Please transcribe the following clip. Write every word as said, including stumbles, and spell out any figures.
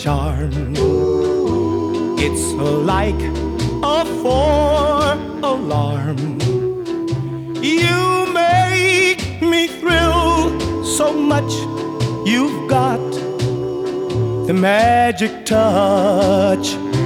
charm. It's like a four-alarm. You make me thrill so much. You've got the magic touch.